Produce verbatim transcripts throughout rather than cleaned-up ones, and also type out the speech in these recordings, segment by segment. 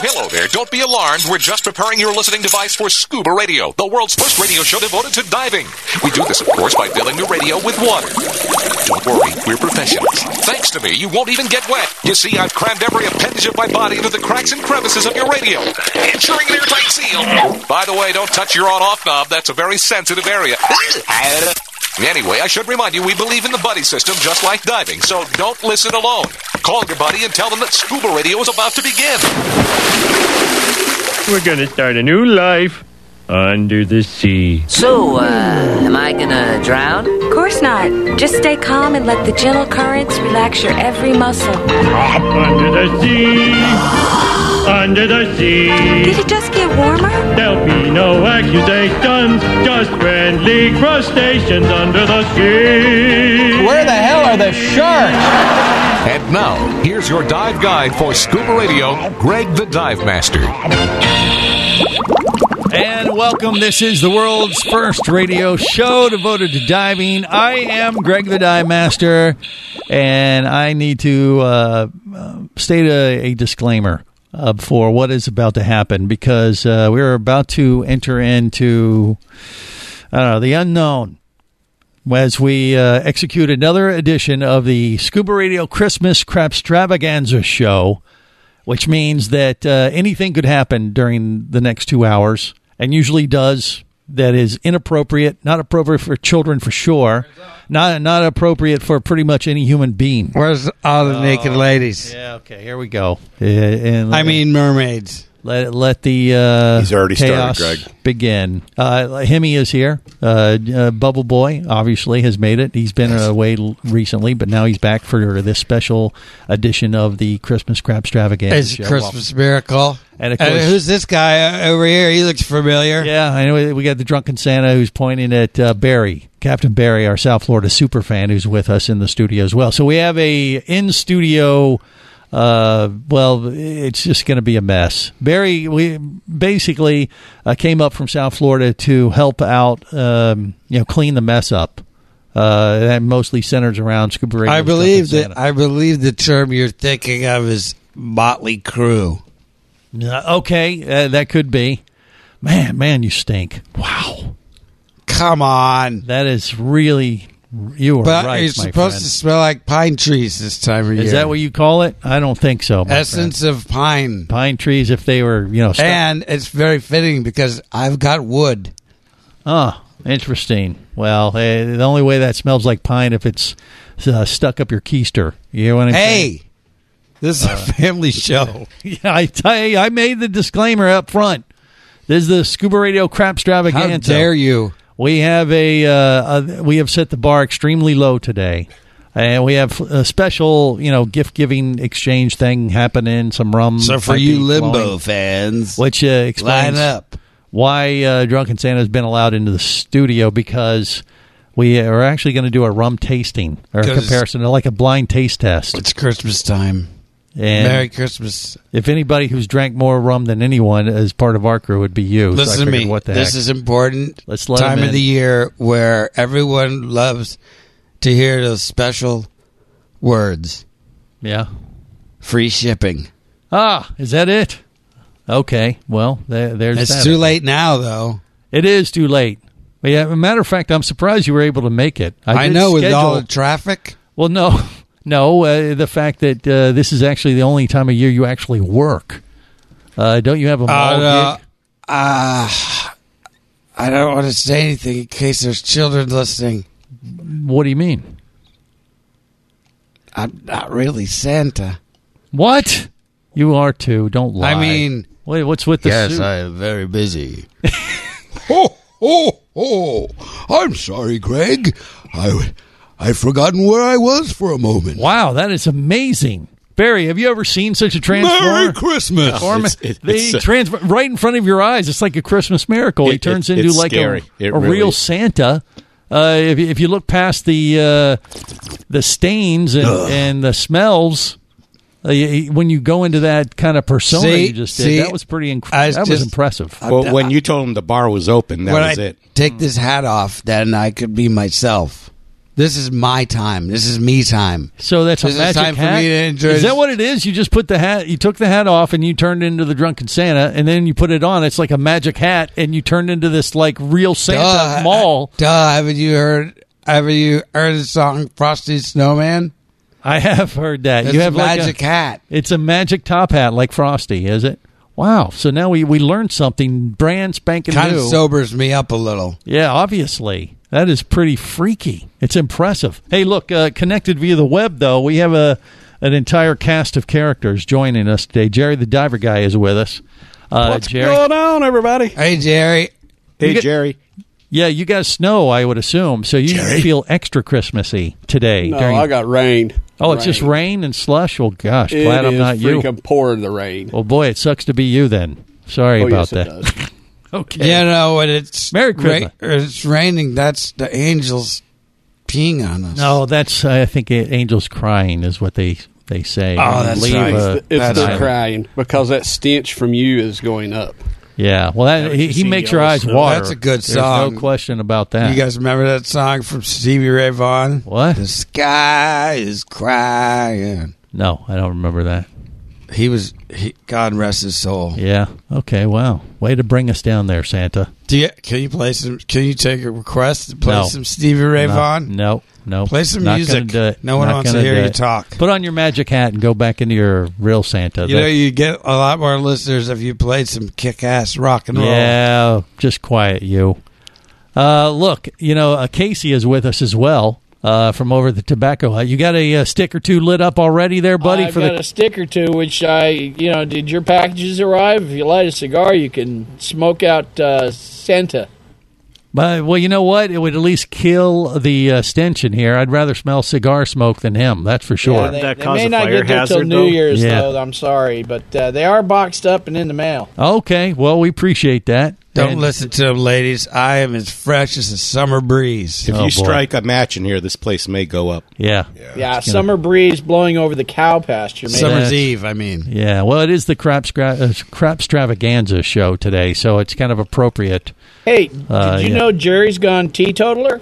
hello there. Don't be alarmed. We're just preparing your listening device for Scuba Radio, the world's first radio show devoted to diving. We do this, of course, by filling the radio with water. Don't worry, we're professionals. Thanks to me, you won't even get wet. You see, I've crammed every appendage of my body into the cracks and crevices of your radio, ensuring an airtight seal. By the way, don't touch your on-off knob. That's a very sensitive area. Anyway, I should remind you, we believe in the buddy system just like diving, so don't listen alone. Call your buddy and tell them that Scuba Radio is about to begin. We're going to start a new life under the sea. So, uh, am I gonna drown? Of course not. Just stay calm and let the gentle currents relax your every muscle. Under the sea, under the sea. Did it just get warmer? There'll be no accusations, just friendly crustaceans under the sea. Where the hell are the sharks? And now, here's your dive guide for Scuba Radio, Greg the Dive Master. And welcome. This is the world's first radio show devoted to diving. I am Greg the Dive Master, and I need to uh, state a, a disclaimer uh, for what is about to happen, because uh, we're about to enter into, I don't know, the unknown as we uh, execute another edition of the Scuba Radio Christmas Crapstravaganza show, which means that uh, anything could happen during the next two hours. And usually does, that is inappropriate, not appropriate for children for sure, not not appropriate for pretty much any human being. Where's all the oh, naked ladies? Yeah, okay, here we go. Uh, and I mean mermaids. Let let the uh, He's already chaos started, Greg. begin. Uh, Hemi is here. Uh, uh, Bubble Boy obviously has made it. He's been away l- recently, but now he's back for this special edition of the Christmas Crapstravaganza. It's show. Christmas miracle. And, of course, and who's this guy over here? He looks familiar. Yeah, I know. We got the drunken Santa who's pointing at uh, Barry, Captain Barry, our South Florida super fan, who's with us in the studio as well. So we have a in studio. Uh, well, it's just going to be a mess. Barry, we basically uh, came up from South Florida to help out, um, you know, clean the mess up. Uh, that mostly centers around Scuba Radio. I believe that. I believe the term you're thinking of is motley crew. Uh, okay, uh, that could be. Man, man, you stink. Wow. Come on. That is really, you are but right, you're my supposed friend. to smell like pine trees this time of is year. Is that what you call it? I don't think so. Essence friend. of pine. Pine trees, if they were, you know. Stuck. And it's very fitting because I've got wood. Oh, interesting. Well, uh, the only way that smells like pine if it's uh, stuck up your keister. You know what I'm hey, saying? Hey, this is uh, a family show. Yeah, I, I I made the disclaimer up front. This is the Scuba Radio Crapstravaganza. How dare you? We have a, uh, a we have set the bar extremely low today, and we have a special, you know, gift giving exchange thing happening. Some rum. So for you Limbo flowing, fans, which uh, explains line up. why uh, Drunken Santa has been allowed into the studio, because we are actually going to do a rum tasting or a comparison, like a blind taste test. It's Christmas time. And Merry Christmas. If anybody who's drank more rum than anyone as part of our crew would be you. Listen so to me. What the this heck. is important. Let's let time in. of the year where everyone loves to hear those special words. Yeah. Free shipping. Ah, is that it? Okay. Well, there, there's It's that. too late now, though. It is too late. But yeah, as a matter of fact, I'm surprised you were able to make it. I, I did know, schedule, with all the traffic. Well, no. No, uh, the fact that uh, this is actually the only time of year you actually work. Uh, don't you have a mall uh, no, gig? Uh, I don't want to say anything in case there's children listening. What do you mean? I'm not really Santa. What? You are too. Don't lie. I mean... Wait, what's with the yes, suit? I am very busy. oh, oh, oh. I'm sorry, Greg. I, I've forgotten where I was for a moment. Wow, that is amazing. Barry, have you ever seen such a transformer? Merry Christmas. Oh, it's, it's, it's, trans- right in front of your eyes. It's like a Christmas miracle. It, he turns it, into it's like scary. a, it a really real is. Santa. Uh, if, if you look past the uh, the stains and, and the smells, uh, you, when you go into that kind of persona see, you just did, see, that was pretty incredible. That just, was impressive. Well, when you told him the bar was open, that when was I it. Take this hat off, then I could be myself. This is my time. This is me time. So that's a This is magic time for hat. me to enjoy Is this. that what it is? You just put the hat. You took the hat off and you turned into the drunken Santa, and then you put it on. It's like a magic hat, and you turned into this like real Santa Duh. mall. Duh, haven't you heard Have you heard the song Frosty Snowman? I have heard that. It's you have a like magic a, hat. It's a magic top hat like Frosty, is it? Wow. So now we, we learned something brand spanking Kind new. of sobers me up a little. Yeah, obviously. That is pretty freaky. It's impressive. Hey, look, uh, connected via the web, though, we have a an entire cast of characters joining us today. Jerry the Diver Guy is with us. Uh, What's Jerry? going on, everybody? Hey, Jerry. Hey, get- Jerry. Yeah, you guys snow, I would assume, so you Jerry? feel extra Christmassy today. No, during- I got rain. Oh, it's just rain and slush? Well, gosh, It glad I'm is not you. freaking pouring the rain. Well, boy, it sucks to be you then. Sorry oh, about yes, that. it does. Okay. You know, when it's, Merry Christmas. ra- it's raining, that's the angels peeing on us. No, that's, I think, uh, angels crying is what they, they say. Oh, that's Leave right. a- It's, it's That's the right. crying because that stench from you is going up. Yeah, well, that, Haven't he, you he seen makes your Yellow eyes Snow? water. That's a good There's song. no question about that. You guys remember that song from Stevie Ray Vaughan? What? The sky is crying. No, I don't remember that. He was, he, God rest his soul. Yeah. Okay. Wow. Way to bring us down there, Santa. Do you, can you play some, can you take a request to play No. some Stevie Ray no, Vaughan? No. No. Play some Not music. gonna do it. No one Not wants to gonna hear do you it. talk. Put on your magic hat and go back into your real Santa. You That- know, you get a lot more listeners if you played some kick-ass rock and roll. Yeah, just quiet you. Uh, look, you know, uh, Casey is with us as well uh, from over at the Tobacco Hut. You got a, uh stick or two lit up already there, buddy? I've for got the a stick or two, which I, you know, did your packages arrive? If you light a cigar, you can smoke out uh, Santa. But, well, you know what? It would at least kill the uh, stench in here. I'd rather smell cigar smoke than him. That's for sure. Yeah, they, that they cause may a not fire get there till hazard, New though? Year's, Yeah. though. I'm sorry, but uh, they are boxed up and in the mail. Okay, well, we appreciate that. Don't And- listen to them, ladies. I am as fresh as a summer breeze. If Oh, you boy. strike a match in here, this place may go up. Yeah. Yeah, summer breeze blowing over the cow pasture. Maybe. Summer's That's- Eve, I mean. Yeah, well, it is the crap, scra- uh, crap extravaganza show today, so it's kind of appropriate. Hey, Uh, did you yeah. know Jerry's gone teetotaler?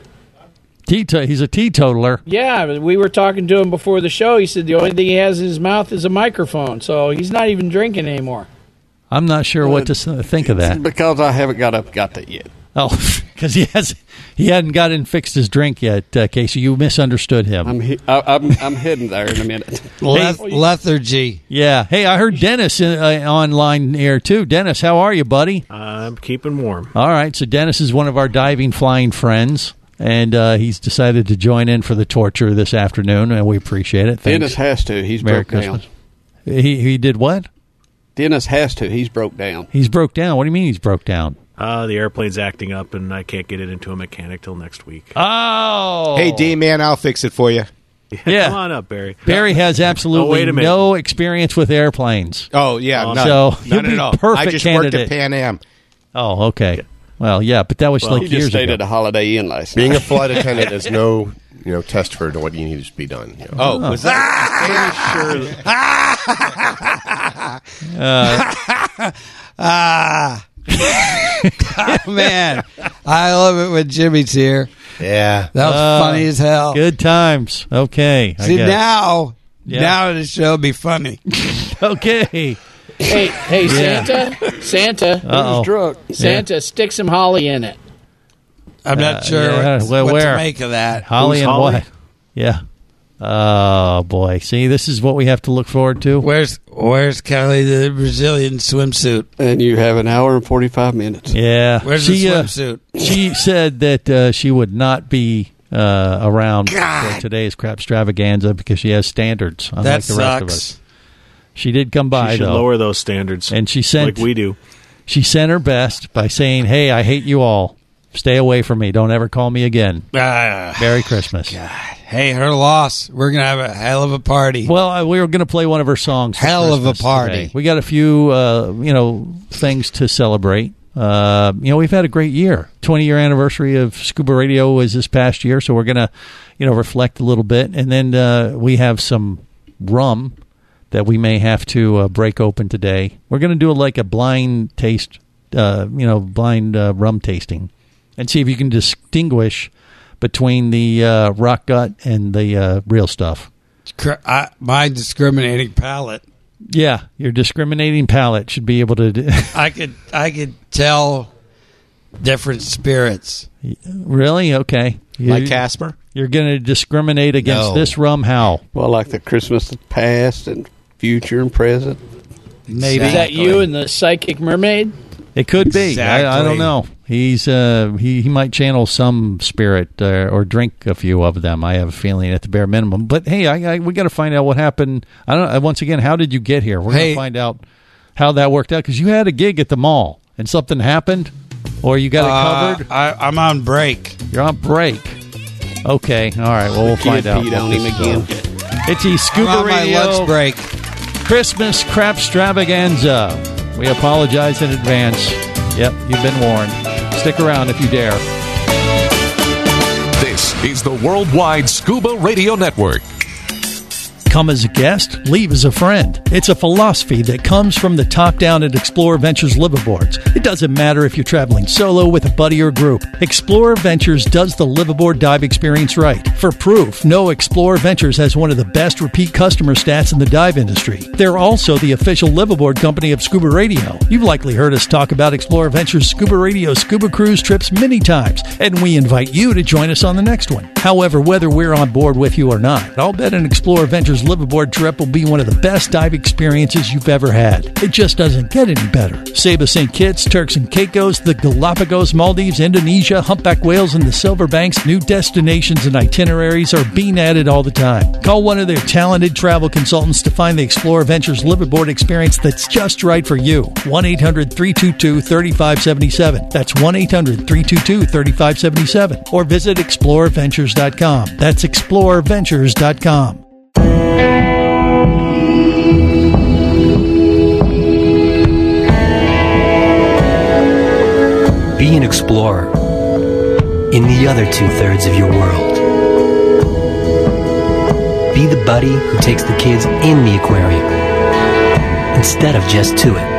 Teeto- he's a teetotaler. Yeah, we were talking to him before the show. He said the only thing he has in his mouth is a microphone, so he's not even drinking anymore. I'm not sure what to s- think of that. Because I haven't got up got that yet. Oh, because he has he hadn't got in fixed his drink yet, uh, Casey. You misunderstood him. I'm he- I, I'm I'm heading there in a minute. Leth- lethargy. Yeah. Hey, I heard Dennis uh, online here too. Dennis, how are you, buddy? I'm keeping warm. All right. So Dennis is one of our diving flying friends, and uh, he's decided to join in for the torture this afternoon, and we appreciate it. Thanks. Dennis has to. He's Merry broke Christmas. down. He he did what? Dennis has to. He's broke down. He's broke down. What do you mean he's broke down? Uh, the airplane's acting up, and I can't get it into a mechanic till next week. Oh, Hey, D man, I'll fix it for you. Yeah. Come on up, Barry. Barry has absolutely Oh, wait a minute. no experience with airplanes. Oh yeah, Oh, none, so none he'll be at all. perfect I just candidate. worked at Pan Am. Oh, okay. Well, yeah, but that was Well, like He just years stayed ago. at a Holiday Inn last Being night. a flight attendant is no, you know, test for what needs to be done. You know. Oh, was that? Ah. Man, I love it when Jimmy's here. Yeah. That was Uh, funny as hell. Good times. Okay. I See, guess. now, Yeah. now the show will be funny. Okay. Hey, hey, Yeah. Santa, Santa, Uh-oh. Drunk. Santa, stick some holly in it. I'm not Uh, sure yeah, what, well, what where? to make of that. Holly Who's and Holly? what? Yeah. Oh, boy. See, this is what we have to look forward to. Where's Where's Kelly the Brazilian swimsuit? And you have an hour and forty-five minutes. Yeah. Where's she, the uh, swimsuit? she said that uh, she would not be uh, around for today's crap extravaganza because she has standards, unlike That the rest of sucks. us. She did come by, You should though. lower those standards, And she sent like we do. She sent her best by saying, "Hey, I hate you all. Stay away from me. Don't ever call me again. Ah, Merry Christmas." hey, her loss. We're gonna have a hell of a party. Well, uh, we were going to play one of her songs. for Hell of a Christmas party. today. We got a few, uh, you know, things to celebrate. Uh, you know, we've had a great year. twenty-year anniversary of Scuba Radio was this past year, so we're going to, you know, reflect a little bit. And then uh, we have some rum that we may have to uh, break open today. We're going to do like a blind taste, uh, you know, blind uh, rum tasting, and see if you can distinguish between the uh, rock gut and the uh, real stuff. I, my discriminating palate. Yeah, your discriminating palate should be able to. I could I could tell different spirits. Really? Okay. You, Like Casper? You're going to discriminate against No. this rum? How? Well, like the Christmas past and future and present. Maybe. Is that you and the psychic mermaid? It could be. Exactly. I, I don't know. He's uh, he he might channel some spirit uh, or drink a few of them. I have a feeling at the bare minimum. But hey, I, I we got to find out what happened. I don't. uh, Once again, how did you get here? We're Hey. going to find out how that worked out because you had a gig at the mall and something happened, or you got it Uh, covered. I, I'm on break. You're on break. Okay. All right. Well, we'll find out. Pete what on this him is. again. It's the I'm Scuba on my Radio lunch break. Christmas crap extravaganza. We apologize in advance. Yep, you've been warned. Stick around if you dare. This is the Worldwide Scuba Radio Network. Come as a guest, leave as a friend. It's a philosophy that comes from the top down at Explorer Ventures liveaboards. It doesn't matter if you're traveling solo, with a buddy, or group. Explorer Ventures does the liveaboard dive experience right. For proof, know Explorer Ventures has one of the best repeat customer stats in the dive industry. They're also the official liveaboard company of Scuba Radio. You've likely heard us talk about Explorer Ventures Scuba Radio scuba cruise trips many times, and we invite you to join us on the next one. However, whether we're on board with you or not, I'll bet an Explorer Ventures liveaboard trip will be one of the best dive experiences you've ever had. It just doesn't get any better. Saba Saint Kitts, Turks and Caicos, the Galapagos, Maldives, Indonesia, humpback whales, and the Silver Banks, new destinations and itineraries are being added all the time. Call one of their talented travel consultants to find the Explorer Ventures liveaboard experience that's just right for you. one eight hundred three two two three five seven seven. That's one eight hundred three two two three five seven seven. Or visit explorer ventures dot com. That's explorer ventures dot com. Be an explorer in the other two-thirds of your world. Be the buddy who takes the kids in the aquarium instead of just to it.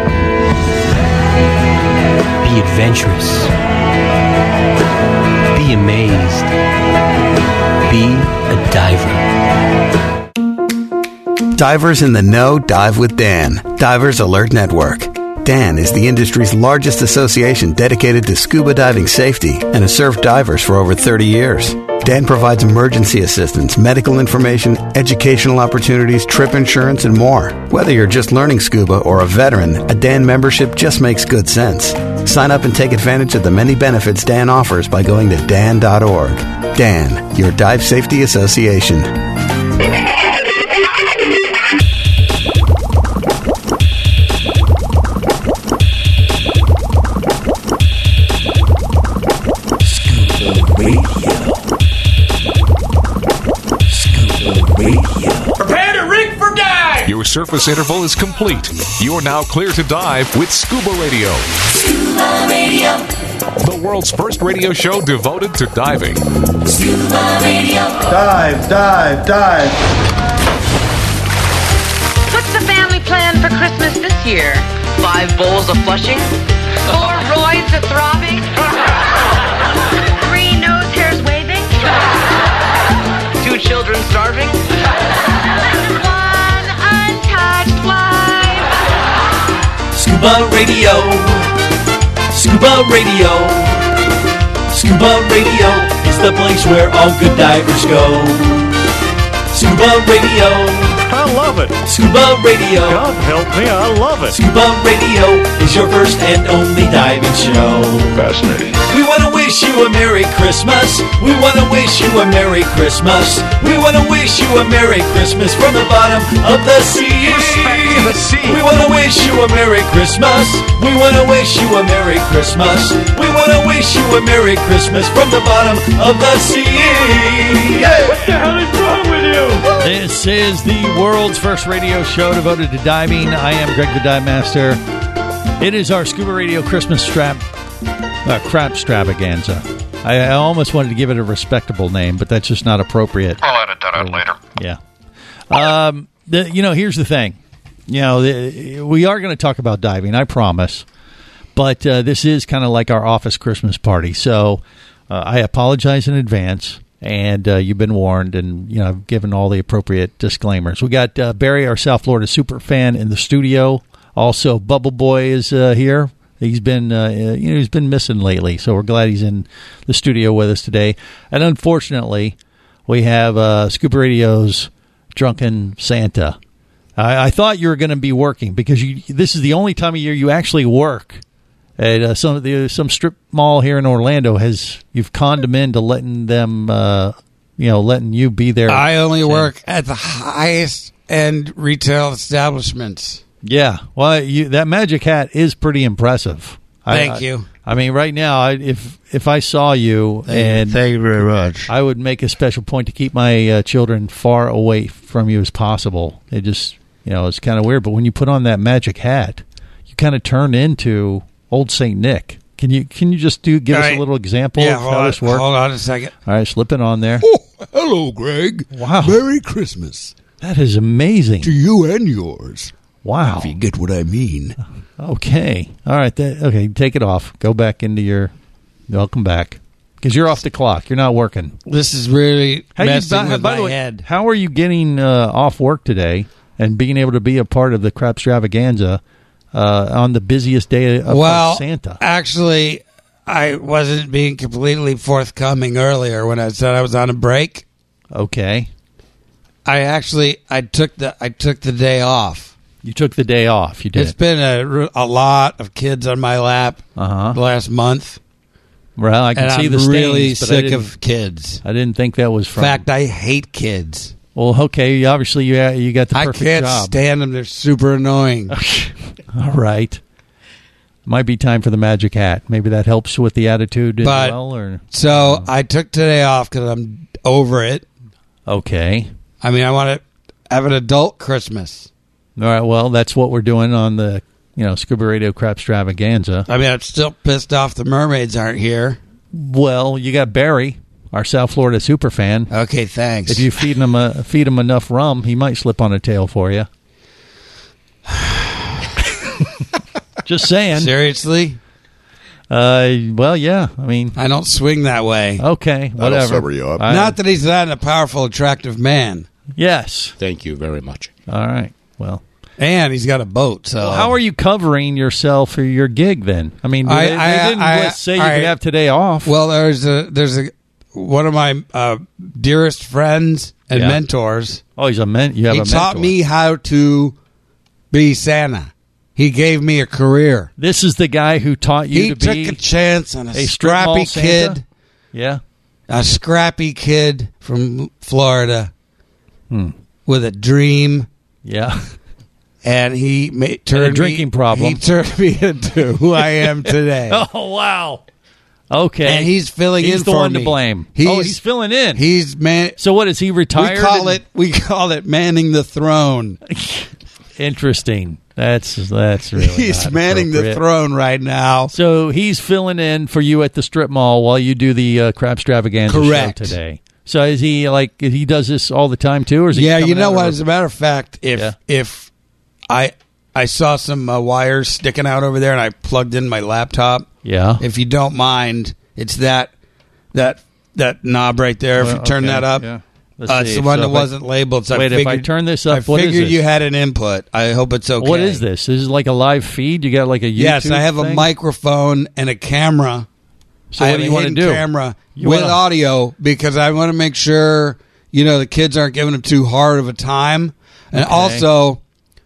Be adventurous. Be amazed. Be a diver. Divers in the know dive with Dan. Divers Alert Network. Dan is the industry's largest association dedicated to scuba diving safety and has served divers for over thirty years. Dan provides emergency assistance, medical information, educational opportunities, trip insurance, and more. Whether you're just learning scuba or a veteran, a Dan membership just makes good sense. Sign up and take advantage of the many benefits Dan offers by going to dan dot org. Dan, your dive safety association. Prepare to rig for dive! Your surface interval is complete. You are now clear to dive with Scuba Radio. Scuba Radio. The world's first radio show devoted to diving. Scuba Radio. Dive, dive, dive. What's the family plan for Christmas this year? Five bowls of flushing? Four roids of throbbing? Three nose hairs waving? Two children starving? One untouched life. Scuba Radio. Scuba Radio. Scuba Radio is the place where all good divers go. Scuba Radio. I love it. Scuba Radio. God help me, I love it. Scuba Radio is your first and only diving show. Fascinating. We want to wish you a Merry Christmas. We want to wish you a Merry Christmas. We want to wish you a Merry Christmas from the bottom of the sea. The sea. We want to wish you a Merry Christmas. We want to wish you a Merry Christmas. We want to wish you a Merry Christmas from the bottom of the sea. Yeah. What the hell is wrong with you? This is the world's first radio show devoted to diving. I am Greg the Dive Master. It is our Scuba Radio Christmas strap, uh, crap extravaganza. I, I almost wanted to give it a respectable name, but that's just not appropriate. I'll edit that out later. Yeah. Um, the, you know, here's the thing. You know, the, we are going to talk about diving, I promise. But uh, this is kind of like our office Christmas party. So uh, I apologize in advance. And uh, you've been warned, and you know I've given all the appropriate disclaimers. We got uh, Barry, our South Florida super fan, in the studio. Also, Bubble Boy is uh, here. He's been uh, you know he's been missing lately, so we're glad he's in the studio with us today. And unfortunately, we have uh, Scuba Radio's Drunken Santa. I, I thought you were going to be working because you, this is the only time of year you actually work. At uh, some of the some strip mall here in Orlando has you've conned them into letting them uh, you know letting you be there. I only work at the highest end retail establishments. Yeah, well, you, that magic hat is pretty impressive. Thank I, you. I, I mean, right now, I, if if I saw you, Thank and you. Thank you very much, I would make a special point to keep my uh, children far away from you as possible. It just you know it's kind of weird, but when you put on that magic hat, you kind of turn into Old Saint Nick. Can you can you just do give All us right. a little example Yeah, of hold how on, this works? hold on a second. All right, slip it on there. Oh, hello, Greg. Wow. Merry Christmas. That is amazing. To you and yours. Wow. If you get what I mean. Okay. All right. That, okay, take it off. Go back into your... Welcome back. Because you're off the clock. You're not working. This is really How messing you, by, with by my the way, head. How are you getting uh, off work today and being able to be a part of the Crap Stravaganza uh, on the busiest day of well, Santa? Actually, I wasn't being completely forthcoming earlier when I said I was on a break. Okay. I actually I took the I took the day off. You took the day off. You did. It's been a, a lot of kids on my lap uh-huh. the last month. Well, I can and see I'm the stains, really but I sick didn't- of kids. I didn't think that was In from... fact, I hate kids. Well, okay, obviously you you got the I perfect can't job. stand them. They're super annoying. All right. Might be time for the magic hat. Maybe that helps with the attitude as But- well. Or So I took today off because I'm over it. Okay. I mean, I want to have an adult Christmas. All right, well, that's what we're doing on the, you know, Scuba Radio Crap Stravaganza. I mean, I'm still pissed off the mermaids aren't here. Well, you got Barry, our South Florida super fan. Okay, thanks. If you feed him a, feed him enough rum, he might slip on a tail for you. Just saying. Seriously? Uh, well, yeah. I mean, I don't swing that way. Okay, whatever. sober you up. I- Not that he's not a powerful, attractive man. Yes. Thank you very much. All right. Well, and he's got a boat. So well, how are you covering yourself for your gig then? I mean, I- they, they I- didn't I- say you I- could have today off. Well, there's a there's a one of my uh, dearest friends and Yeah. mentors. Oh, he's a men. You have he a taught mentor. me how to be Santa. He gave me a career. This is the guy who taught you He to took be a chance on a, a strip mall scrappy Santa? kid. Yeah. A scrappy kid from Florida Hmm. with a dream. Yeah. And he ma- turned a drinking me, problem. He turned me into who I am today. Oh wow. Okay. And he's filling he's in the for one me. to blame. He's, oh, he's filling in. He's man. So what is he retired? We call and- it. We call it manning the throne. Interesting. That's that's really He's not manning the appropriate. throne right now. So he's filling in for you at the strip mall while you do the uh, Crap Stravaganza Correct. show today. So is he like he does this all the time too, or is he? Yeah, you coming know out what? of- As a matter of fact, if Yeah. if I I saw some uh, wires sticking out over there, and I plugged in my laptop. Yeah. If you don't mind, it's that that that knob right there. if Well, you turn okay, that up, yeah. Let's uh, it's see. the one So that if I- wasn't labeled. So Wait, I if I figured, turn this I up, what is figured this? you had an input. I hope it's okay. What is this? This is like a live feed. You got like a YouTube Yes, I have a thing? microphone and a camera. So I what have do a you want to hidden do? Camera You with wanna- audio because I want to make sure you know the kids aren't giving them too hard of a time, and Okay. also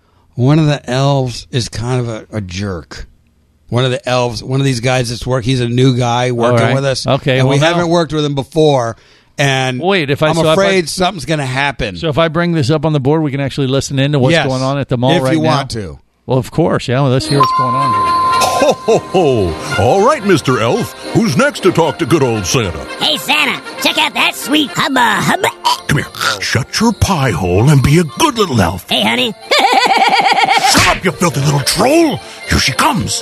one of the elves is kind of a, a jerk. One of the elves, one of these guys that's work. He's a new guy working right. with us. Okay, and we well, now- haven't worked with him before. And Wait, if I- I'm so if I- afraid something's going to happen. So if I bring this up on the board, we can actually listen into what's Yes, going on at the mall if right you now. want to. Well, of course. Yeah. Well, let's hear what's going on here. Ho, ho, ho. All right, Mister Elf. Who's next to talk to good old Santa? Hey, Santa, check out that sweet hubba hubba. Come here. Shut your pie hole and be a good little elf. Hey, honey. Shut up, you filthy little troll. Here she comes.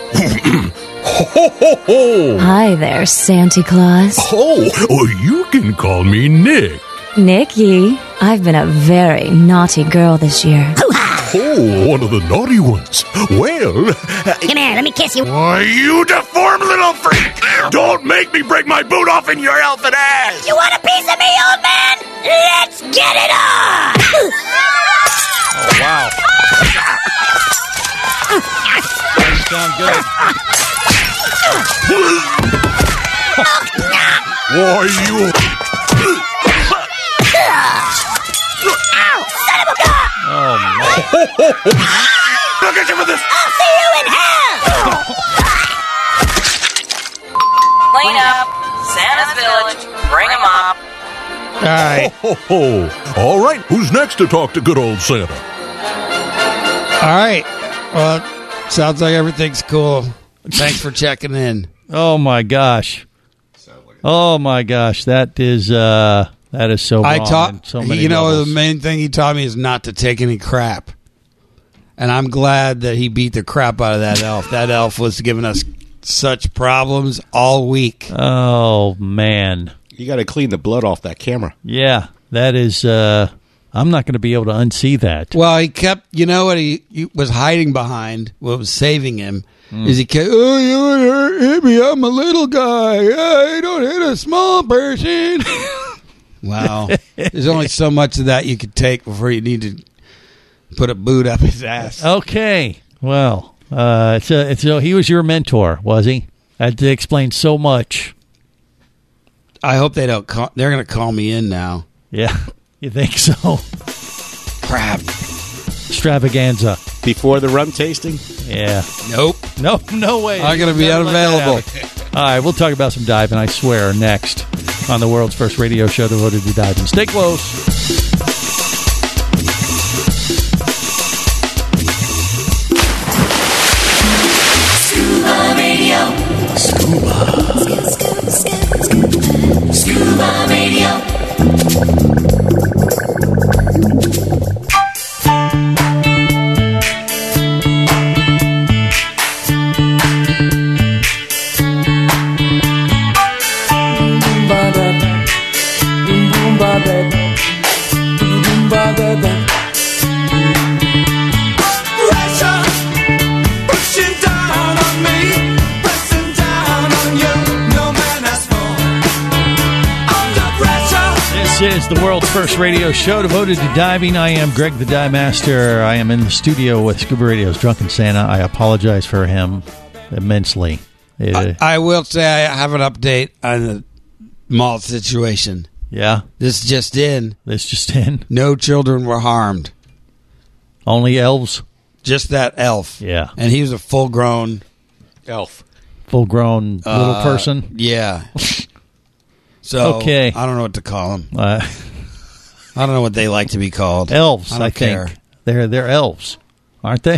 Ho, ho, ho, ho. Hi there, Santa Claus. Oh, or you can call me Nick. Nikki, I've been a very naughty girl this year. Hoo-ha! Oh, one of the naughty ones. Well... Come here, let me kiss you. Why, you deformed little freak! Don't make me break my boot off in your elfin ass! You want a piece of me, old man? Let's get it on! Oh, wow. Doesn't sound good. Why, you... Ow, son of a gun! Oh, man. I'll get you for this! I'll see you in hell! Clean up. Santa's village. Bring him up. All right. Ho, ho, ho. All right, who's next to talk to good old Santa? All right. Well, sounds like everything's cool. Thanks for checking in. Oh, my gosh. Oh, my gosh. That is... uh That is so I wrong taught, on so many you know, levels. the main thing he taught me is not to take any crap. And I'm glad that he beat the crap out of that elf. That elf was giving us such problems all week. Oh, man. You got to clean the blood off that camera. Yeah, that is... Uh, I'm not going to be able to unsee that. Well, he kept, you know what he, he was hiding behind, what was saving him, Mm. is he kept, oh, you would hurt, hit me, I'm a little guy. I don't hit a small person. Wow. There's only so much of that you could take before you need to put a boot up his ass. Okay. Well, uh, it's a, it's a, he was your mentor, was he? That explains so much. I hope they don't call, they're going to call me in now. Yeah. You think so? Crap. Extravaganza. Before the rum tasting? Yeah. Nope. Nope. No way. I'm going to be Gotta let that unavailable. happen. All right. We'll talk about some diving, I swear, next on the world's first radio show devoted to diving. Stay close. Scuba Radio. Scuba. Scuba Radio. This is the world's first radio show devoted to diving. I am Greg the Dive Master. I am in the studio with Scuba Radio's Drunken Santa. I apologize for him immensely. It, I, I will say I have an update on the malt situation. Yeah? This just in. This just in. No children were harmed. Only elves? Just that elf. Yeah. And he was a full-grown... elf. Full-grown Uh, little person? Yeah. So, okay. I don't know what to call them. Uh, I don't know what they like to be called. Elves, I, I, don't think. care. They're they're elves, aren't they?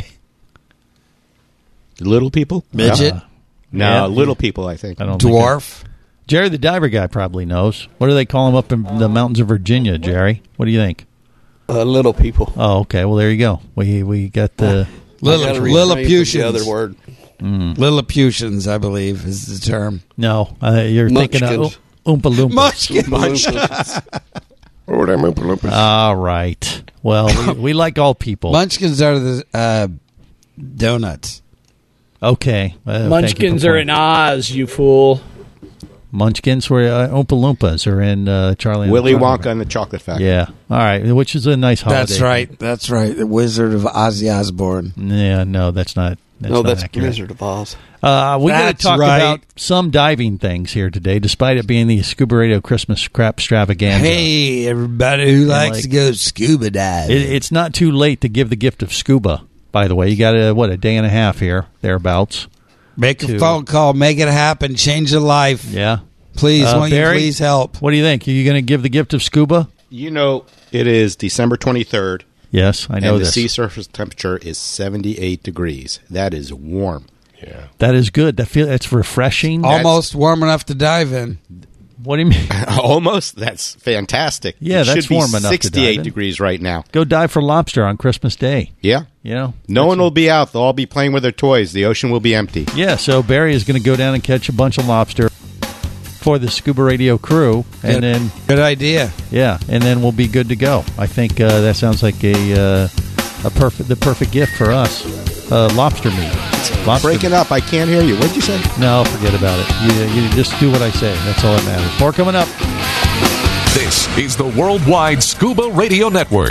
Little people? Midget? Uh, no, Yeah. little people, I think. I don't Dwarf? Think Jerry the Diver Guy probably knows. What do they call him up in the mountains of Virginia, Jerry? What do you think? Uh, little people. Oh, okay. Well, there you go. We we got the... Lillip- Lilliputians. The other word. Mm. Lilliputians, I believe, is the term. No, uh, you're thinking of Munchkins. Oompa Loompa. Munchkins. Oh, them Oompa Loompas. All right. Well, we, we like all people. Munchkins are the uh, donuts. Okay. Uh, thank you Munchkins for are in Oz, you fool. Munchkins were uh, Oompa Loompas are in uh, Charlie and Willy the Chocolate Wonka and the Chocolate Factory. Yeah. All right. Which is a nice holiday. That's right. That's right. The Wizard of Ozzy Osbourne. Yeah. No, that's not. That's no, not that's accurate. Wizard of Oz. Uh, we got to That's talk right. about some diving things here today, despite it being the Scuba Radio Christmas crap extravaganza. Hey, everybody who likes like- to go scuba diving. It, it's not too late to give the gift of scuba. By the way, you got a what a day and a half here, thereabouts. Make a to- phone call. Make it happen. Change a life. Yeah. Please, Uh, won't Barry? you please help? What do you think? Are you going to give the gift of scuba? You know, it is December twenty-third. Yes, I know and the this. sea surface temperature is seventy-eight degrees. That is warm. Yeah. That is good. That feel that's refreshing. Almost warm enough to dive in. What do you mean? Almost. That's fantastic. Yeah, it that's should be warm enough to dive sixty-eight in. degrees right now. Go dive for lobster on Christmas Day. Yeah. You know, No one will be out. They'll all be playing with their toys. The ocean will be empty. yeah. So Barry is going to go down and catch a bunch of lobster for the Scuba Radio crew, and Good. then Good idea. yeah, and then we'll be good to go. I think uh, that sounds like a uh, a perfect the perfect gift for us. Uh, lobster meat. Lobster Breaking meat. up. I can't hear you. What'd you say? No, forget about it. You, you just do what I say. That's all that matters. More coming up. This is the Worldwide Scuba Radio Network.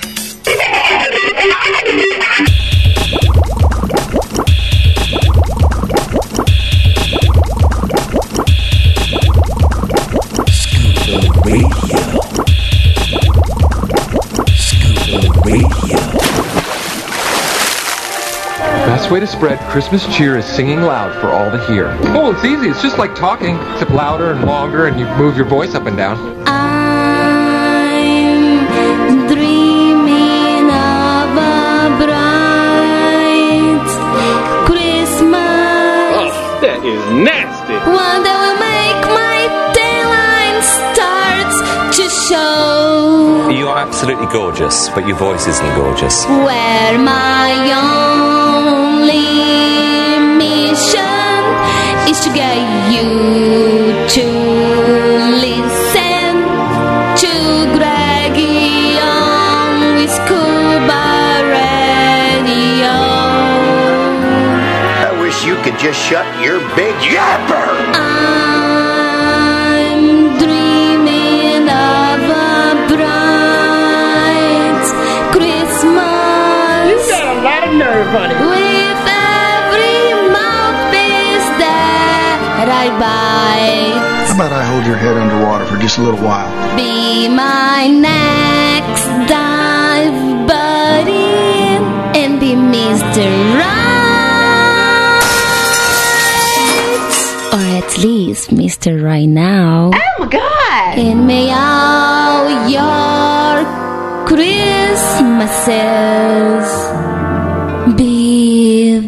Scuba Radio. Scuba Radio. Best way to spread Christmas cheer is singing loud for all to hear. Oh, it's easy. It's just like talking, except louder and longer, and you move your voice up and down. I'm dreaming of a bright Christmas. Oh, that is nasty. One that will make my daylight start to show. You are absolutely gorgeous, but your voice isn't gorgeous. Where my only mission is to get you to listen to Greggy on with Scuba Radio. I wish you could just shut your big yapper. I'm dreaming of a bright Christmas. You got a lot of nerve, honey. With every mouthpiece that I bite. How about I hold your head underwater for just a little while? Be my next dive buddy and be Mister Right. Or at least Mister Right Now. Oh my God! And may all your Christmases be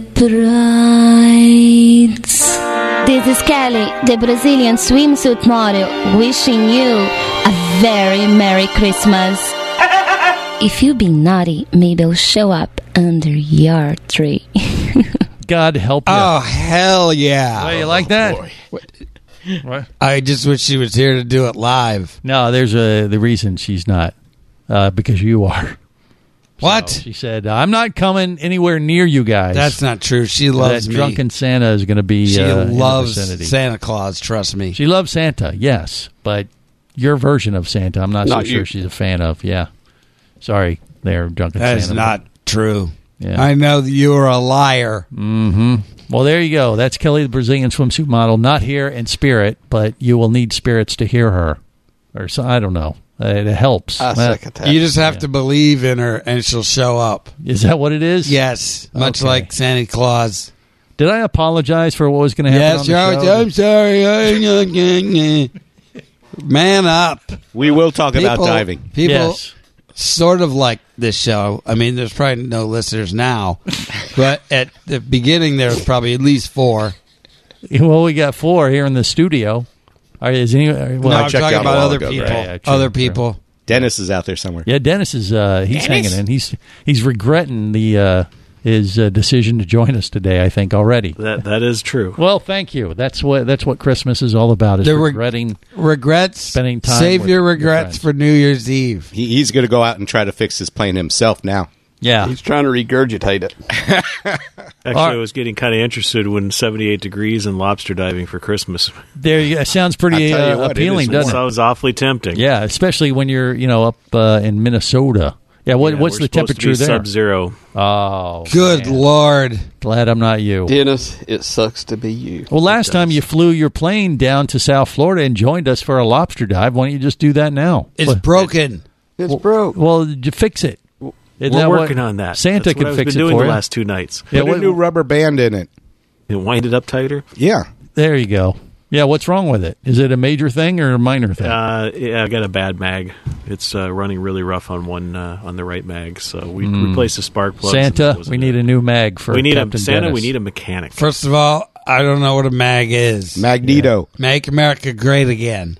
bright. This is Kelly, the Brazilian swimsuit model, wishing you a very Merry Christmas. If you be naughty, maybe I'll show up under your tree. God help you. Oh, hell yeah. Well, you like that? What? I just wish she was here to do it live. No, there's a the reason she's not. Uh, because you are. What? So she said, I'm not coming anywhere near you guys. That's not true. She loves that me. drunken Santa is going to be She uh, in the loves vicinity. Santa Claus, trust me. She loves Santa, yes. But your version of Santa, I'm not, Not so sure you. she's a fan of. Yeah. Sorry, there, drunken That Santa. is not true. Yeah. I know that you are a liar. Mm-hmm. Well, there you go. That's Kelly, the Brazilian swimsuit model. Not here in spirit, but you will need spirits to hear her. Or so, I don't know. Uh, it helps. I Well, second that. You just have Yeah. to believe in her, and she'll show up. Is that what it is? Yes, much Okay. like Santa Claus. Did I apologize for what was going to happen Yes, on the you're- show? I'm sorry. I- Man up. We will talk about People- diving. People Yes. sort of like this show. I mean, there's probably no listeners now, but at the beginning there was probably at least four. Well, we got four here in the studio. Are, is any, well, No, I'm checked talking out a about while other ago, people. right? Yeah, yeah, true, other true. people. Dennis is out there somewhere. Yeah, Dennis is uh, he's Dennis? hanging in. He's he's regretting the uh, his uh, decision to join us today. I think already. That that is true. Well, thank you. That's what that's what Christmas is all about. Is The reg- regretting Regrets. spending time. Save with your regrets friends. for New Year's Eve. He, he's going to go out and try to fix his plane himself now. Yeah. He's trying to regurgitate it. Actually, I was getting kind of interested when seventy-eight degrees and lobster diving for Christmas. There, you, it sounds pretty I tell you uh, what, it appealing, is doesn't it? Sounds awfully tempting. Yeah, especially when you're you know up uh, in Minnesota. Yeah, what, Yeah, what's we're the supposed to temperature be there? Sub-zero. Oh, Good man. Lord. Glad I'm not you. Dennis, it sucks to be you. Well, last time you flew your plane down to South Florida and joined us for a lobster dive. Why don't you just do that now? It's Well- broken. It's broke. Well, you fix it. Isn't We're that what- working on that. Santa That's could what fix I've been it doing for the you. last two nights. Yeah, Put what- a new rubber band in it. And wind it up tighter. Yeah. There you go. Yeah, what's wrong with it? Is it a major thing or a minor thing? Uh, yeah, I got a bad mag. It's uh, running really rough on one uh, on the right mag. So we Mm. replaced the spark plugs. and Santa, that was we it. need a new mag for we need Captain a Santa. Dennis. We need a mechanic. First of all, I don't know what a mag is. Magneto. Make America great again.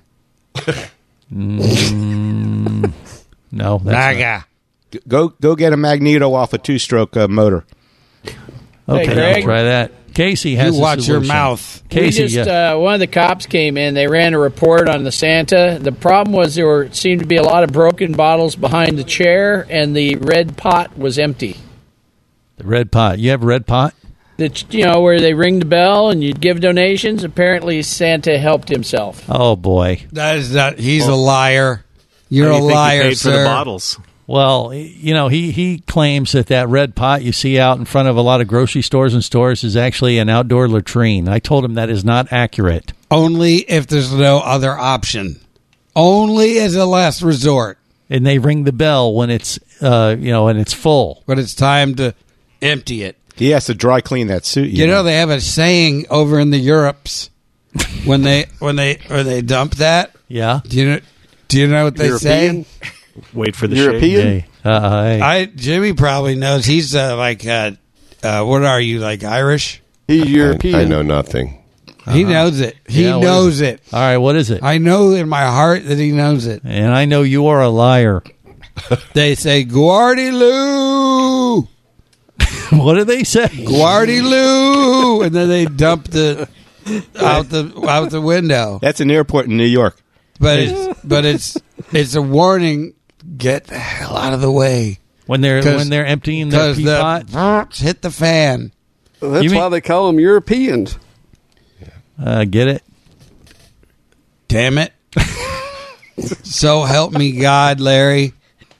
Mm, no, that's MAGA. Go go get a Magneto off a two-stroke uh, motor. not- okay. Hey, Greg. I'll try that. Casey has You a watch your solution. mouth. Casey, we just, yeah. uh, one of the cops came in. They ran a report on the Santa. The problem was there were seemed to be a lot of broken bottles behind the chair, and the red pot was empty. The red pot. You have a red pot? The, you know, where they ring the bell and you'd give donations. Apparently, Santa helped himself. Oh, boy. That is not. He's a liar. You're How do a you think he liar, paid sir. for the bottles? Well, you know, he, he claims that that red pot you see out in front of a lot of grocery stores and stores is actually an outdoor latrine. I told him that is not accurate. Only if there's no other option. Only as a last resort. And they ring the bell when it's, uh, you know, when it's full. But it's time to empty it. He has to dry clean that suit. You know, they have a saying over in the Europes when they when they when they dump that. Yeah. Do you know? Do you know what they European? say? Wait for the European? shade. Hey, uh, hey. I Jimmy probably knows. He's uh, like, uh, uh, what are you, like Irish? He's European. I, I know nothing. He knows it. He Yeah, what knows is it. All right, what is it? I know in my heart that he knows it. And I know you are a liar. They say Guardiloo, What do they say? Guardiloo, and then they dump the out the out the window. That's an airport in New York. But it's but it's it's a warning. Get the hell out of the way When they're 'Cause- when they're emptying their because pea the pot? hit the fan. Well, that's You mean- why they call them Europeans. Uh, get it? Damn it! So help me God, Larry.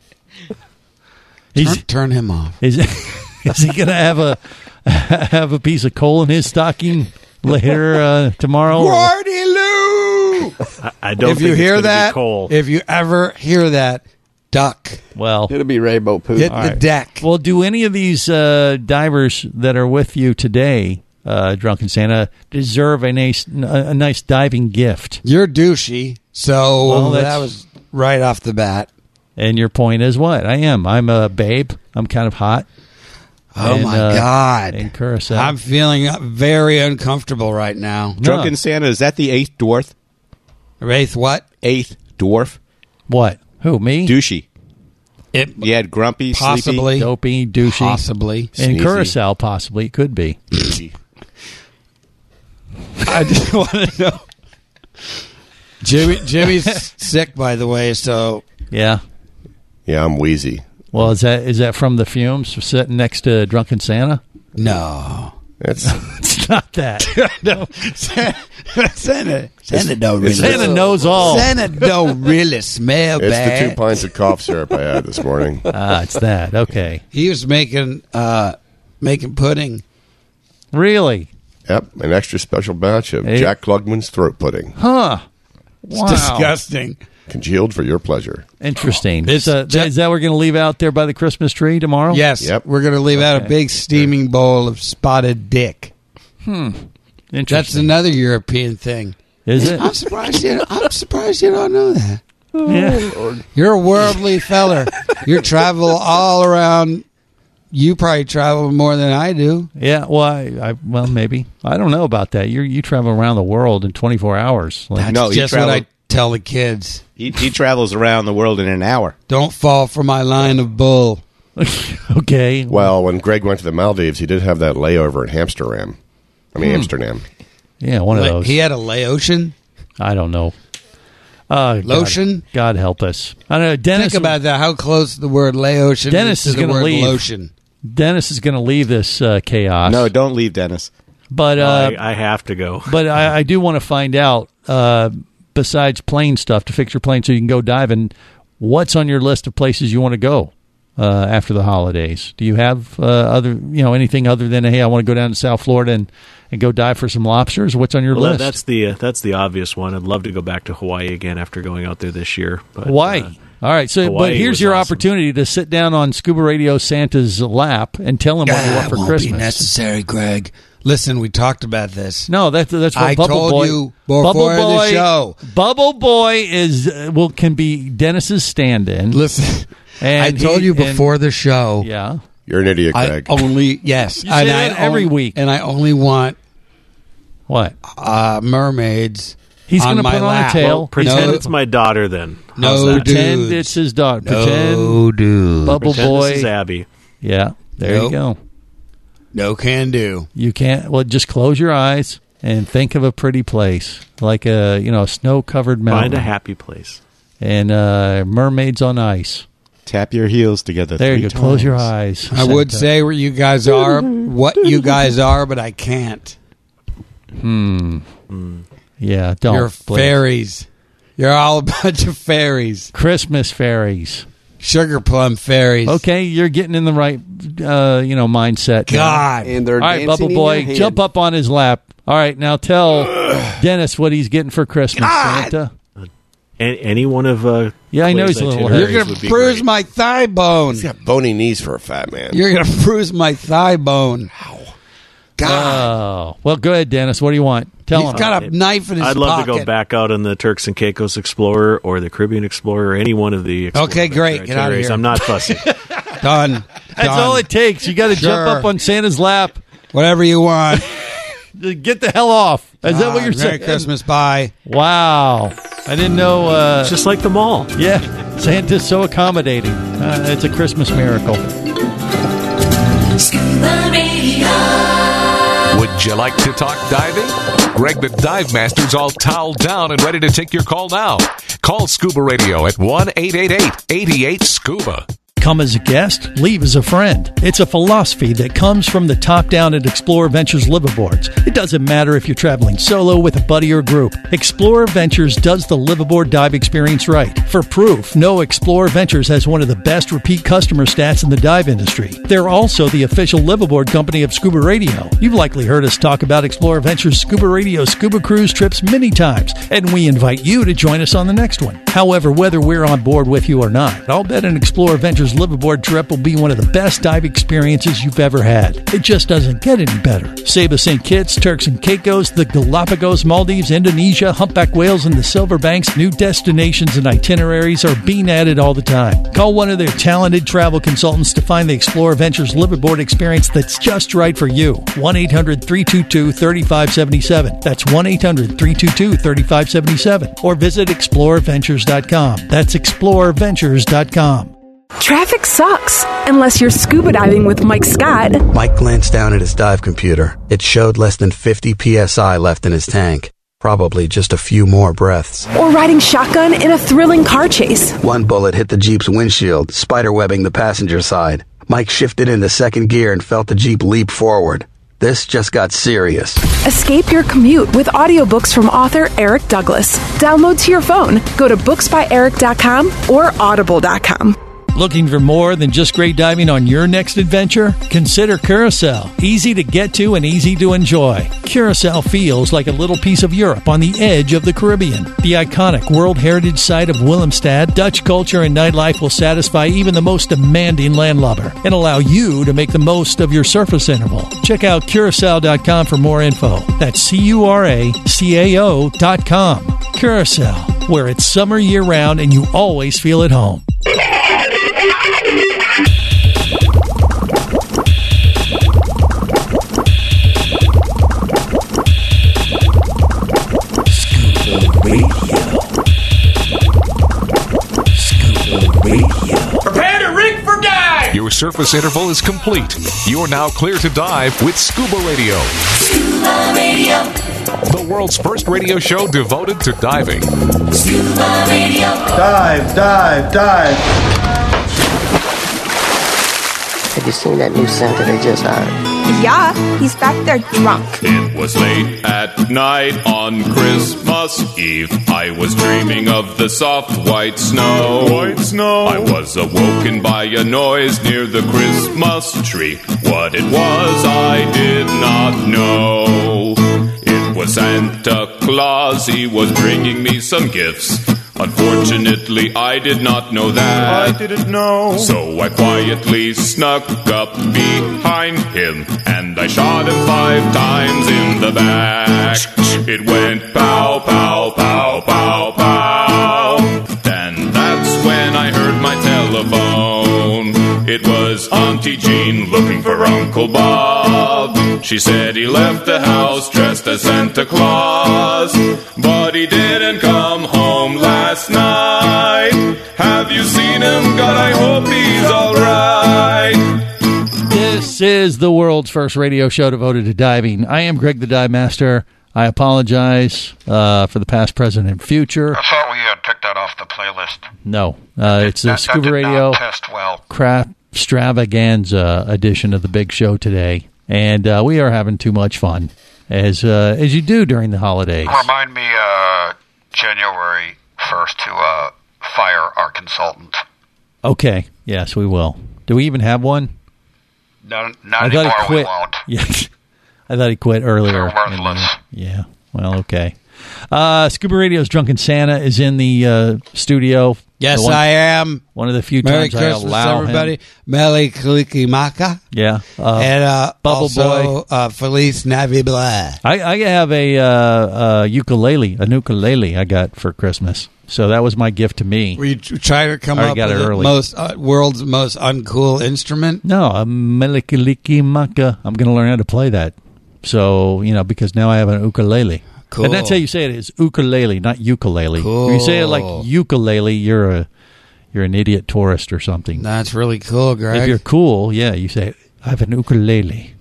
He's, Turn, turn him off. is is he gonna have a have a piece of coal in his stocking later uh, tomorrow? or- Guardiloo! I, I don't If think you it's hear gonna be that, Cole. if you ever hear that, duck. Well, It'll be rainbow poop. Hit All the right. deck. well, do any of these uh, divers that are with you today, uh, Drunken Santa, deserve a nice a nice diving gift? You're douchey, so Well, that that's- was right off the bat. And your point is what? I am. I'm a babe. I'm kind of hot. Oh And, my uh, God! In Curacao. I'm feeling very uncomfortable right now. No. Drunken Santa, is that the eighth dwarf? Wraith, what? Eighth dwarf? What? Who, me? Douchey. It You had grumpy, possibly, Dopey, douchey. possibly. In Sneezy. Curacao, possibly. It could be. sleepy. I just want to know. Jimmy, Jimmy's sick, by the way. So Yeah. Yeah, I'm wheezy. Well, is that is that from the fumes for sitting next to Drunken Santa? no, It's It's not that. no. Santa, Santa don't really. Santa knows all. Santa don't really smell it's bad. the two pints of cough syrup I had this morning. Ah, it's that. Okay. He was making uh, making pudding. Really? Yep, an extra special batch of Hey. Jack Klugman's throat pudding. Huh. It's Wow. disgusting. Congealed for your pleasure. Interesting. It's So, ju- is that we're going to leave out there by the Christmas tree tomorrow? Yes, Yep. we're going to leave out a Okay. big steaming bowl of spotted dick. Interesting. That's another European thing. Is it? I'm surprised you. I'm surprised you don't know that. Yeah. You're a worldly feller. You travel all around. You probably travel more than I do. Yeah. Well, I, I well maybe I don't know about that. You you travel around the world in twenty-four hours. Like, That's No, you just travel- what I tell the kids. He, he travels around the world in an hour. Don't fall for my line of bull. okay. Well, when Greg went to the Maldives, he did have that layover at Amsterdam. I mean, Hmm. Amsterdam. Yeah, one of Like, those. he had a layocean. I don't know. Uh, God- Lotion? God, help us. I don't know. Dennis. Think about that. How close the word layocean Dennis is is to the going to word leave. lotion. Dennis is going to leave this uh, chaos. No, don't leave, Dennis. but No, uh, I, I have to go. but I, I do want to find out. Uh, besides plane stuff to fix your plane so you can go diving, what's on your list of places you want to go uh, after the holidays? Do you have uh, other, you know, anything other than hey, I want to go down to South Florida and, and go dive for some lobsters? What's on your Well, that- list? that's the uh, that's the obvious one. I'd love to go back to Hawaii again after going out there this year. But, Hawaii. uh, All right, so Hawaii but here's was your awesome. opportunity to sit down on Scuba Radio Santa's lap and tell him what you want That for won't Christmas. be necessary, Greg. Listen, we talked about this. No, that's that's what I Bubble told Boy. you before Bubble the Boy, show. Bubble Boy is uh, will can be Dennis's stand-in. Listen, And I told he- you and- before the show. Yeah, You're an idiot, I Greg. only yes, You say that every on- week. and I only want what? uh, mermaids. He's on gonna my put on a lap. tail. Well, pretend No. it's my daughter then. How's No, that? dude. Pretend dudes. it's his dog. No, Pretend dude. Bubble Pretend Boy. this is Abby. Yeah, there Nope. you go. No can do. You can't. Well, just close your eyes and think of a pretty place, like a you know snow-covered mountain. Find a happy place. And uh, mermaids on ice. Tap your heels together. There three you go. times. Close your eyes. I would say where you guys are, what you guys are, but I can't. Hmm. Yeah, don't. You're please. fairies. You're all a bunch of fairies. Christmas fairies. Sugar plum fairies. Okay, you're getting in the right, uh, you know, mindset. now. God. And they're All right, dancing Bubble in Boy, your head. jump up on his lap. All right, now tell Dennis what he's getting for Christmas, God. Santa. Any, any one of uh, Yeah, I know he's a little hurt. You're going to bruise my thigh bone. He's got bony knees for a fat man. You're going to bruise my thigh bone. God. Oh. Well, go ahead, Dennis. What do you want? Tell He's him. got a knife in his I'd love pocket. to go back out on the Turks and Caicos Explorer or the Caribbean Explorer or any one of the Explorer Okay, great. Get out of itineraries. here. I'm not fussy. Done. That's Done. all it takes. You got to jump Sure. up on Santa's lap. Whatever you want. Get the hell off. Is that what Ah, you're Merry saying? Christmas. Bye. Wow. I didn't know. Uh, Just like the mall. Yeah. Santa's so accommodating. Uh, it's a Christmas miracle. Scuba Radio. Would you like to talk diving? Greg the Dive Master's all toweled down and ready to take your call now. Call Scuba Radio at one eight eight eight, eight eight, SCUBA. Come as a guest, leave as a friend. It's a philosophy that comes from the top down at Explorer Ventures liveaboards. It doesn't matter if you're traveling solo, with a buddy, or group. Explorer Ventures does the liveaboard dive experience right. For proof, know Explorer Ventures has one of the best repeat customer stats in the dive industry. They're also the official liveaboard company of Scuba Radio. You've likely heard us talk about Explorer Ventures Scuba Radio scuba cruise trips many times, and we invite you to join us on the next one. However, whether we're on board with you or not, I'll bet an Explorer Ventures liveaboard trip will be one of the best dive experiences you've ever had. It just doesn't get any better. Saba Saint Kitts, Turks and Caicos, the Galapagos, Maldives, Indonesia, humpback whales, and the Silver Banks, new destinations and itineraries are being added all the time. Call one of their talented travel consultants to find the Explorer Ventures liveaboard experience that's just right for you. one eight hundred, three two two, three five seven seven. That's one eight hundred, three two two, three five seven seven. Or visit explorer ventures dot com. That's explorer ventures dot com. Traffic sucks, unless you're scuba diving with Mike Scott. Mike glanced down at his dive computer. It showed less than fifty P S I left in his tank. Probably just a few more breaths. Or riding shotgun in a thrilling car chase. One bullet hit the Jeep's windshield, spiderwebbing the passenger side. Mike shifted into second gear and felt the Jeep leap forward. This just got serious. Escape your commute with audiobooks from author Eric Douglas. Download to your phone. Go to books by eric dot com or audible dot com. Looking for more than just great diving on your next adventure? Consider Curacao. Easy to get to and easy to enjoy. Curacao feels like a little piece of Europe on the edge of the Caribbean. The iconic World Heritage Site of Willemstad, Dutch culture and nightlife will satisfy even the most demanding landlubber and allow you to make the most of your surface interval. Check out Curacao dot com for more info. That's C U R A C A O dot com. Curacao, where it's summer year-round and you always feel at home. Prepare to rig for dive! Your surface interval is complete. You're now clear to dive with Scuba Radio. Scuba Radio. The world's first radio show devoted to diving. Scuba Radio. Dive, dive, dive. Have you seen that new Santa they just hired? Yeah, he's back there drunk. It was late at night on Christmas Eve. I was dreaming of the soft white snow. White snow. I was awoken by a noise near the Christmas tree. What it was, I did not know. It was Santa Claus. He was bringing me some gifts. Unfortunately, I did not know that. I didn't know. So I quietly snuck up behind him, and I shot him five times in the back. It went pow, pow, pow, pow, pow. Then that's when I heard my telephone. It was Auntie Jean looking for Uncle Bob. She said he left the house dressed as Santa Claus, but he didn't come home last night. Have you seen him? God, I hope he's alright. This This is the world's first radio show devoted to diving. I am Greg the Dive Master. I apologize uh, for the past, present, and future. I thought we had picked that off the playlist. No, uh, it's that, a Scuba that did Radio not test well. Craft Stravaganza edition of the big show today, and uh, we are having too much fun, as uh, as you do during the holidays. Remind me uh, January first to uh, fire our consultant. Okay, yes, we will. Do we even have one? No, not I anymore, thought he quit. we won't. Yes, I thought he quit earlier. They're worthless. Yeah, well, okay. Uh, Scuba Radio's Drunken Santa is in the uh, studio. Yes, one, I am. One of the few Merry times Christmas, I allow everybody. him. Merry Kalikimaka. Yeah. Uh, and uh, Bubble also, Boy. Uh, Feliz Navidad. I, I have a uh, uh, ukulele, a ukulele I got for Christmas. So that was my gift to me. Were you trying to come I up got with it the early. most uh, world's most uncool instrument? No, a melikilikimaka. I'm going to learn how to play that. So, you know, because now I have an ukulele. Cool. And that's how you say it is ukulele, not ukulele. Cool. If you say it like ukulele, you're a you're an idiot tourist or something. That's really cool, Greg. If you're cool, yeah, you say, I have an ukulele.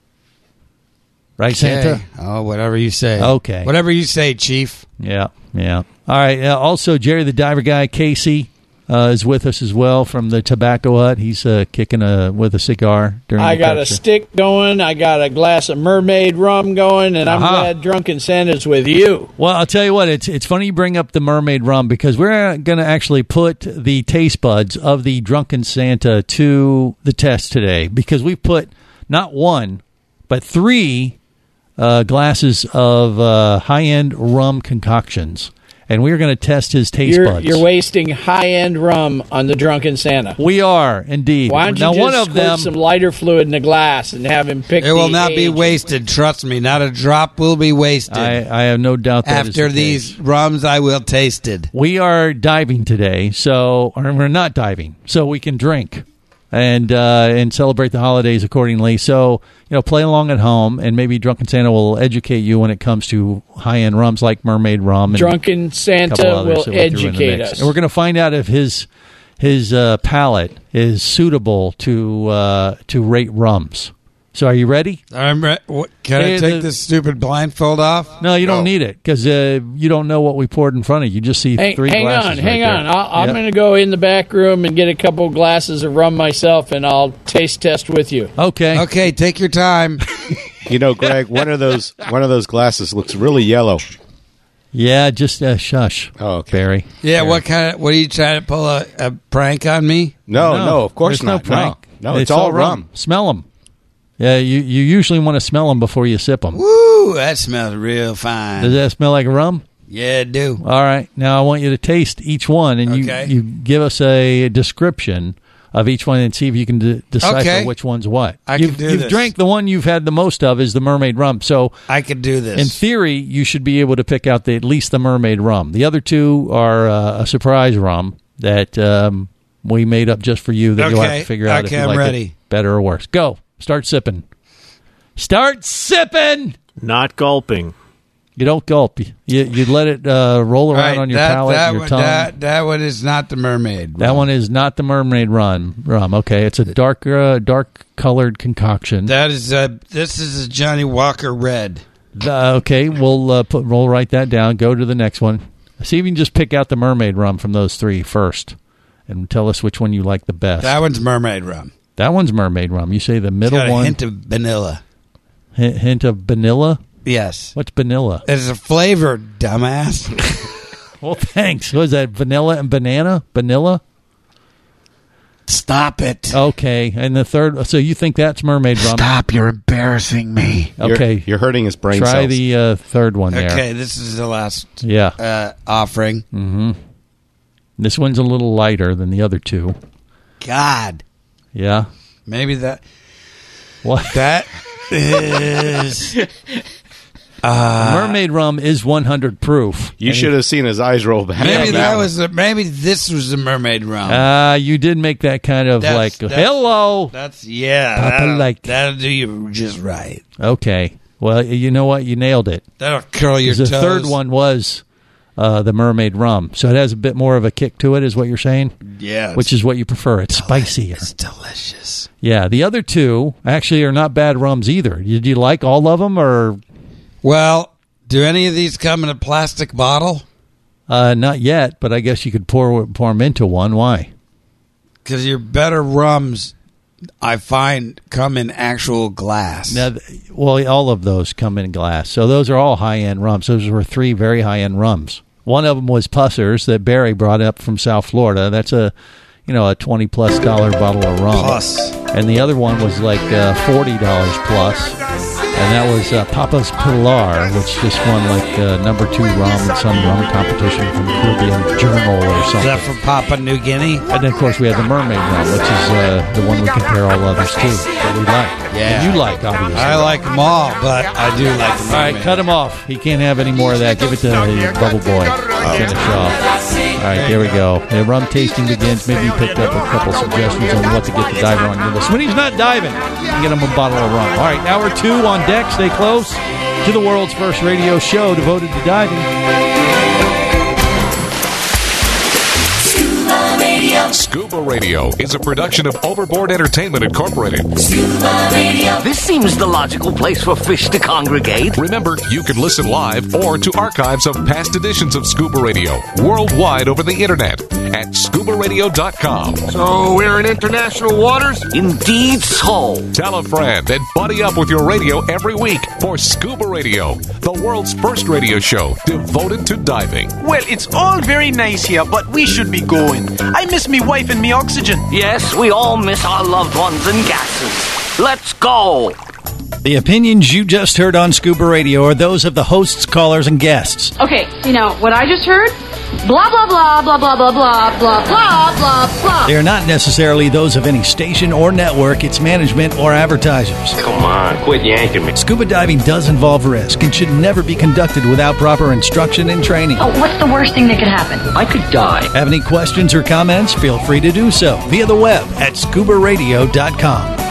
Right, Okay. Santa? Oh, whatever you say. Okay. Whatever you say, Chief. Yeah, yeah. All right. Uh, also, Jerry the Diver Guy, Casey, uh, is with us as well from the Tobacco Hut. He's uh, kicking a, with a cigar during I the got a capture. stick going. I got a glass of mermaid rum going, and I'm Uh-huh. glad Drunken Santa's with you. Well, I'll tell you what, it's it's funny you bring up the mermaid rum because we're going to actually put the taste buds of the Drunken Santa to the test today because we've put not one, but three uh, glasses of uh, high-end rum concoctions. And we're going to test his taste You're, buds. you're wasting high-end rum on the Drunken Santa. We are, indeed. Why don't you now, just one of squirt them, some lighter fluid in the glass and have him pick It will the not be age? wasted. Trust me. Not a drop will be wasted. I, I have no doubt that is After the these case. rums, I will taste it. We are diving today, so or we're not diving, so we can drink and uh, and celebrate the holidays accordingly. So you know, play along at home, and maybe Drunken Santa will educate you when it comes to high end rums like Mermaid Rum. And Drunken a Santa couple others will that we threw in the educate mix. us. And we're going to find out if his his uh, palate is suitable to uh, to rate rums. So, are you ready? I'm re- what, can Hey, I take the- this stupid blindfold off? No, you don't need it because uh, you don't know what we poured in front of you. You just see Hang, three hang glasses. on, right hang there. on. I'll, I'm Yep. going to go in the back room and get a couple glasses of rum myself, and I'll taste test with you. Okay. Okay, take your time. You know, Greg, one of those one of those glasses looks really yellow. Yeah, just uh, shush. Oh, okay. Barry. Yeah, what kind of? What are you trying to pull a, a prank on me? No, no, of course there's no not. prank. No, no, it's, all rum. Smell them. Yeah, you, you usually want to smell them before you sip them. Woo, that smells real fine. Does that smell like rum? Yeah, it do. All right. Now I want you to taste each one, and Okay. you, you give us a description of each one and see if you can de- decipher Okay. which one's what. I you've, can do You've this. drank the one you've had the most of is the mermaid rum. So I could do this. in theory, you should be able to pick out the, at least the mermaid rum. The other two are uh, a surprise rum that um, we made up just for you that you'll have Okay. to figure out Okay, if you I'm like ready. it better or worse. Go. Start sipping. Start sipping. Not gulping. You don't gulp. You, you let it uh, roll All around right, on your that, palate that, and your one, tongue. that, that one is not the mermaid. That one is not the mermaid rum. Rum. Okay, it's a dark, uh, dark colored concoction. That is uh, this is a Johnny Walker Red. Uh, okay, we'll uh, put roll write that down. Go to the next one. See if you can just pick out the mermaid rum from those three first, and tell us which one you like the best. That one's mermaid rum. That one's mermaid rum. You say the It's middle got a one. hint of vanilla. Hint, hint of vanilla. Yes. What's vanilla? It's a flavor, dumbass. Well, thanks. What is that? Vanilla and banana? Vanilla? Stop it. Okay, and the third. So you think that's mermaid rum? Stop! You're embarrassing me. Okay, You're, you're hurting his brain try cells. the uh, third one there. Okay, this is the last Yeah. uh, offering. Mm-hmm. This one's a little lighter than the other two. God, Yeah. maybe that What? that is. Uh, mermaid rum is one hundred proof. You should have seen his eyes roll back. maybe on that one. was. The, maybe this was the mermaid rum. Uh, you did make that kind of That's- like, that's- hello. That's yeah. Papa That'll, like- that'll do you just right. Okay. Well, you know what? You nailed it. That'll curl your 'Cause toes. the third one was uh, the Mermaid rum. So it has a bit more of a kick to it, is what you're saying? Yeah. Which is what you prefer. It's spicier. It's delicious. Yeah. The other two actually are not bad rums either. Did you like all of them, or? Well, do any of these come in a plastic bottle? Uh, not yet, but I guess you could pour pour them into one. Why? Because your better rums, I find, come in actual glass. Now, well, all of those come in glass. So those are all high-end rums. Those were three very high-end rums. One of them was Pusser's that Barry brought up from South Florida. That's a, you know, a twenty-plus dollar bottle of rum. Plus. And the other one was like uh, forty dollars plus. And that was uh, Papa's Pilar, which just won like uh, number two rum in some rum competition from Caribbean Journal or something. Is that from Papua New Guinea? And then, of course, we had the Mermaid rum, which is uh, the one we compare all others to, that we like. Yeah. And you like, obviously. I like them all, but I do like the All right, cut him off. He can't have any more of that. Give it to the Bubble Boy. Finish off. All right, there we go. The rum tasting begins. Maybe you picked up a couple suggestions on what to get the diver on your list. When he's not diving, you can get him a bottle of rum. All right, hour two on deck. Stay close to the world's first radio show devoted to diving. Scuba Radio. Scuba Radio is a production of Overboard Entertainment Incorporated. Scuba Radio. This seems the logical place for fish to congregate. Remember, you can listen live or to archives of past editions of Scuba Radio worldwide over the internet at scuba radio dot com. So we're in international waters? Indeed so. Tell a friend and buddy up with your radio every week for Scuba Radio, the world's first radio show devoted to diving. Well, it's all very nice here, but we should be going. I miss me wife and me oxygen. Yes, we all miss our loved ones and gases. Let's go. The opinions you just heard on Scuba Radio are those of the hosts, callers, and guests. Okay, you know, what I just heard? Blah, blah, blah, blah, blah, blah, blah, blah, blah, blah, blah. They are not necessarily those of any station or network, its management, or advertisers. Come on, quit yanking me. Scuba diving does involve risk and should never be conducted without proper instruction and training. Oh, what's the worst thing that could happen? I could die. Have any questions or comments? Feel free to do so via the web at scuba radio dot com.